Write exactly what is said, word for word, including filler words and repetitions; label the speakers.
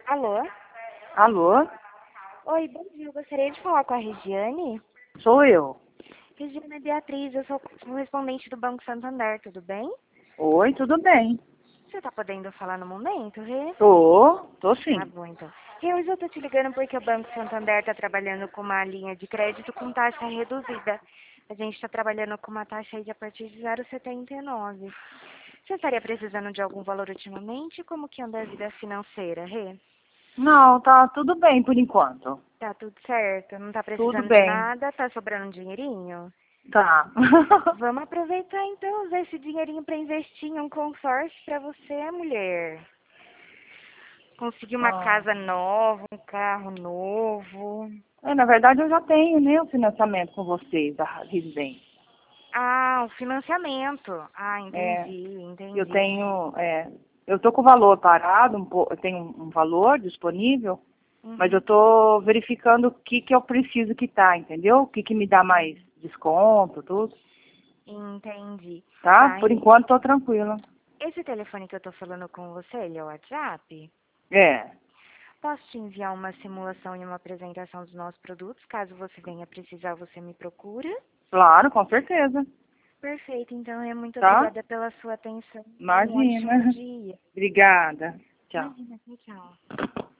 Speaker 1: Alô?
Speaker 2: Alô?
Speaker 1: Oi, bom dia. Eu gostaria de falar com a Regiane.
Speaker 2: Sou eu.
Speaker 1: Regiane é Beatriz, eu sou correspondente do Banco Santander, tudo bem?
Speaker 2: Oi, tudo bem?
Speaker 1: Você tá podendo falar no momento, Rê?
Speaker 2: Tô, tô
Speaker 1: Tá
Speaker 2: sim.
Speaker 1: bom, então. Rê, hoje eu tô te ligando porque o Banco Santander tá trabalhando com uma linha de crédito com taxa reduzida. A gente tá trabalhando com uma taxa aí de a partir de zero vírgula setenta e nove. Você estaria precisando de algum valor ultimamente? Como que anda a vida financeira, Rê?
Speaker 2: Não, tá tudo bem por enquanto.
Speaker 1: Tá tudo certo? Não tá
Speaker 2: Tudo
Speaker 1: precisando de
Speaker 2: bem.
Speaker 1: nada? Tá sobrando um dinheirinho?
Speaker 2: Tá.
Speaker 1: Vamos aproveitar então, usar esse dinheirinho para investir em um consórcio para você, mulher. Conseguir uma
Speaker 2: Ah.
Speaker 1: casa nova, um carro novo.
Speaker 2: É, na verdade, eu já tenho, né, o financiamento com vocês, da Risbem.
Speaker 1: Ah, o financiamento. Ah,
Speaker 2: É,
Speaker 1: entendi,
Speaker 2: eu
Speaker 1: entendi.
Speaker 2: tenho, é, eu tô com o valor parado, um po- eu tenho um valor disponível, mas eu
Speaker 1: Uhum,
Speaker 2: tô verificando o que que eu preciso quitar, entendeu? O que que me dá mais desconto, tudo,
Speaker 1: entendi.
Speaker 2: tá?
Speaker 1: Tá,
Speaker 2: Por
Speaker 1: Rê.
Speaker 2: enquanto, tô tranquila.
Speaker 1: Esse telefone que eu tô falando com você, ele é o WhatsApp?
Speaker 2: É.
Speaker 1: Posso te enviar uma simulação e uma apresentação dos nossos produtos? Caso você venha precisar, você me procura.
Speaker 2: Claro, com certeza,
Speaker 1: Perfeito, então é muito
Speaker 2: tá?
Speaker 1: obrigada pela sua atenção. Um
Speaker 2: Imagina.
Speaker 1: ótimo dia.
Speaker 2: Obrigada. Tchau.
Speaker 1: Imagina, tchau.